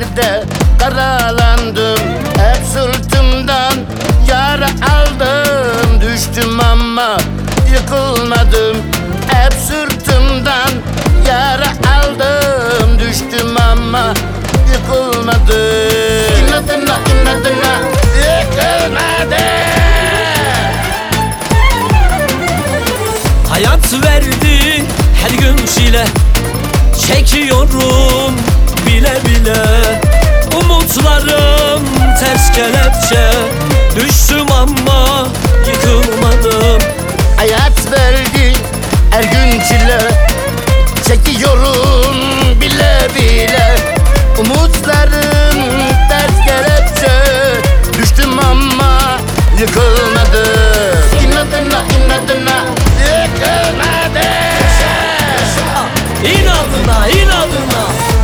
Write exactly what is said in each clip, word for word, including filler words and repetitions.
ellerde karalandım. Hep sırtımdan yara aldım. Düştüm ama yıkılmadım. Hep sırtımdan yara aldım. Düştüm ama yıkılmadım. İnadına inadına yıkılmadım. Hayat verdi her gün çile, çekiyorum bile bile. Umutlarım ters kelepçe, düştüm ama yıkılmadım. Hayat verdi her gün çile, çekiyorum bile bile. Umutlarım ters kelepçe, düştüm ama yıkılmadım. İnadına inadına yıkılmadım. İnadına inadına.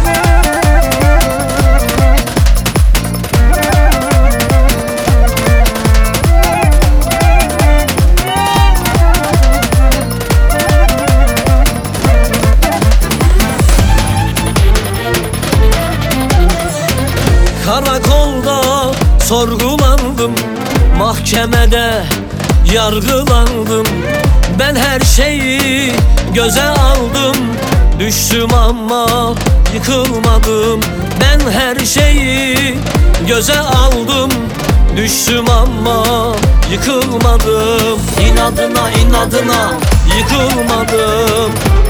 Karakolda sorgulandım, mahkemede yargılandım. Ben her şeyi göze aldım, düştüm ama yıkılmadım. Ben her şeyi göze aldım, düştüm ama yıkılmadım. İnadına inadına yıkılmadım.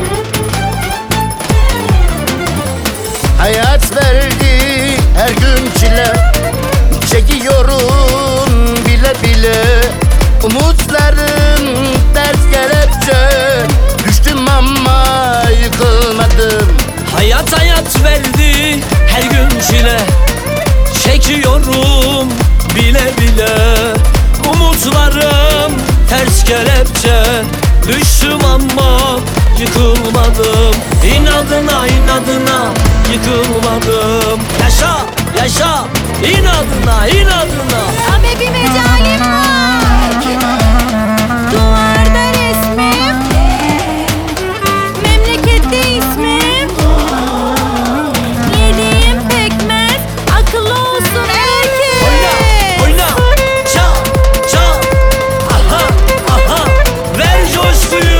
Hayat verdi her gün çile, çekiyorum bile bile. Umutlarım ters kelepçe, düştüm ama yıkılmadım. Hayat hayat verdi her gün çile, çekiyorum bile bile. Umutlarım ters kelepçe, düştüm ama yıkılmadım. İnadına inadına yıkılmadım. Yaşa yaşa inadına inadına. Ama bir mecalim var, duvarda resmim, memlekette ismim. Yediğim pekmez, akıllı olsun erkek. Oyna oyna çal çal, aha aha ver coşkuyu.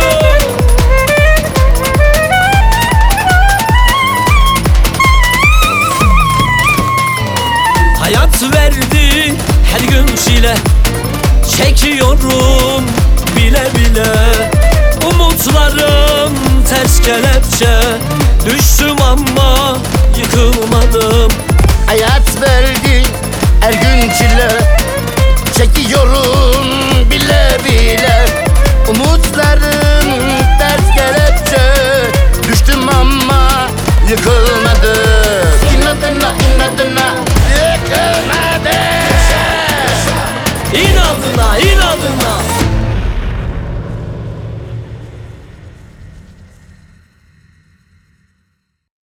Hayat verdi her gün çile, çekiyorum bile bile. Umutlarım ters kelepçe, düştüm ama yıkılmadım. Hayat verdi her gün çile, çekiyorum bile bile. Umutlarım ters kelepçe, düştüm ama yıkılmadım. İnadına inadına yıkılmadım. İnadına inadına.